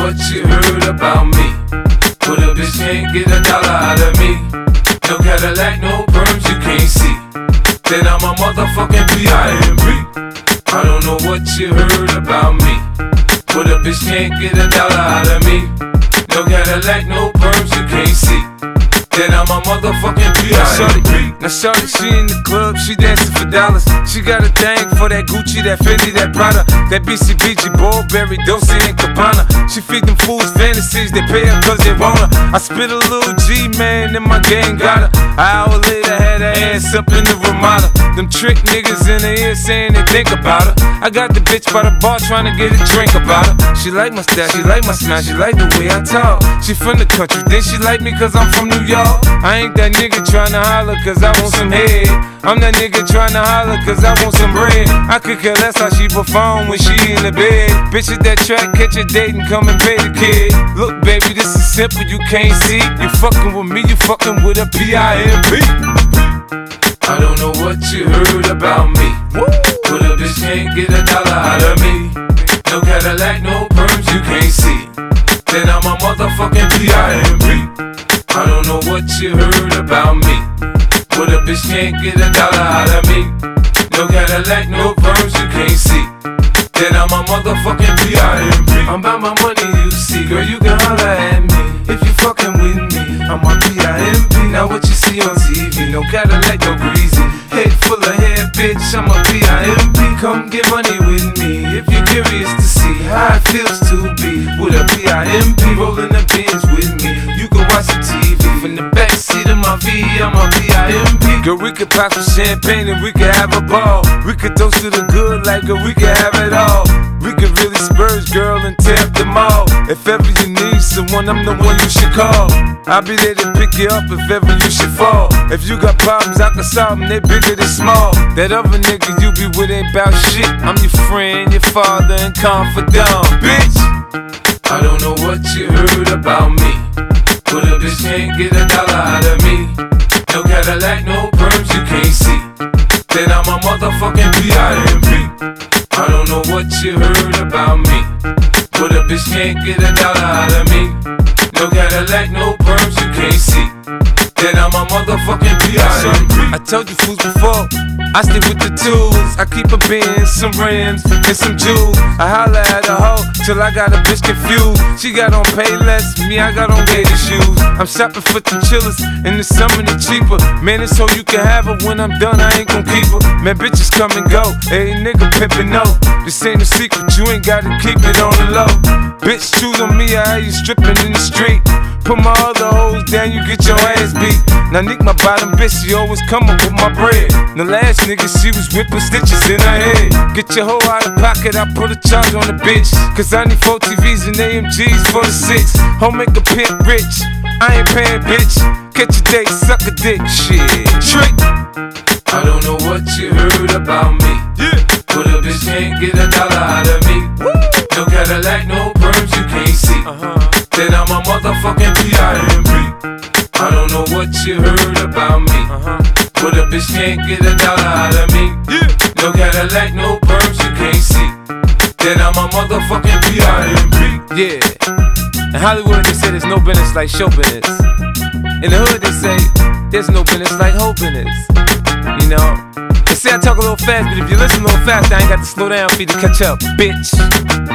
what you heard about me, but a bitch can't get $1 out of me. No Cadillac, no perms you can't see. Then I'm a motherfucking P.I.M.P. I don't know what you heard about me, but a bitch can't get $1 out of me. No Cadillac, no perms you can't see. Then I'm a motherfucking P.I.M.P. Now shorty, she in the club, she dancing for dollars. She got a thing for that Gucci, that Fendi, that Prada, that BCBG, Burberry, Dolce and Gabbana. She feed them fools fantasies, they pay her cause they want her. I spit a little G, man, and my gang got her. An hour later, had her ass up in the Ramada. Them trick niggas in the ear saying they think about her. I got the bitch by the bar trying to get a drink about her. She like my style, she like my smile, she like the way I talk. She from the country, then she like me cause I'm from New York. I ain't that nigga tryna holler cause I want some head. I'm that nigga tryna holler cause I want some bread. I could care less how she perform when she in the bed. Bitch at that track, catch a date and come and pay the kid. Look baby, this is simple, you can't see. You fucking with me, you fucking with a P.I.M.P. I don't know what you heard about me, but a bitch can't get $1 out of me. No Cadillac, no perms you can't see. Then I'm a motherfucking P.I.M.P. I don't know what you heard about me, but a bitch can't get $1 out of me. No Cadillac, no perms you can't see. Then I'm a motherfucking P.I.M.P. I'm about my money, you see, girl, you can holler at me if you fucking with me. I'm a P.I.M.P. Now what you see on TV, no Cadillac, no greasy. Head full of hair, bitch, I'm a P.I.M.P. Come get money with me if you're curious to see how it feels to be with a P.I.M.P. Rolling the bins with me. You can watch some TV from the backseat of my V, I'm a P.I.M.P. Girl, we could pop some champagne and we could have a ball. We could toast to the good like girl, we could have it all. We could really spurge, girl, and tear up the mall. If ever you need someone, I'm the one you should call. I'll be there to pick you up if ever you should fall. If you got problems, I can solve them, they bigger than small. That other nigga you be with ain't bout shit. I'm your friend, your father, and confidant, bitch. I don't know what you heard about me, but a bitch can't get $1 out of me. No Cadillac, no perms you can't see. Then I'm a motherfucking P.I.M.P. I don't know what you heard about me, but a bitch can't get $1 out of me. No Cadillac, no perms you can't see. Then I'm a motherfucking P.I.M.P. I told you fools before, I stay with the tools. I keep a Benz, some rims, and some jewels. I holla at a hoe till I got a bitch confused. She got on Payless, me I got on gator shoes. I'm shopping for the chillers, in the summer they cheaper. Man, it's so you can have her, when I'm done I ain't gon' keep her. Man, bitches come and go, hey nigga pimpin' no. This ain't a secret, you ain't gotta keep it on the low. Bitch, choose on me, I you stripping in the street. Put my other hoes down, you get your ass beat. Now Nick, my bottom bitch, she always come up with my bread. The last nigga, she was whipping stitches in her head. Get your hoe out of pocket, I put a charge on the bitch. Cause I need 4 TVs and AMGs for the 6. Home make a pimp rich, I ain't paying bitch. Catch a date, suck a dick, shit, trick. I don't know what you heard about me, but a bitch can't get $1 out of me. No Cadillac, no perms you can't see. Then I'm a motherfucking P.I.M.P. I don't know what you heard about me, but a bitch can't get $1 out of me. No Cadillac, no perms you can't see. Then I'm a motherfucking P.I.M.P. Yeah. In Hollywood they say there's no business like show business. In the hood they say there's no business like hoe business. You know, they say I talk a little fast, but if you listen a little fast, I ain't got to slow down for you to catch up, bitch.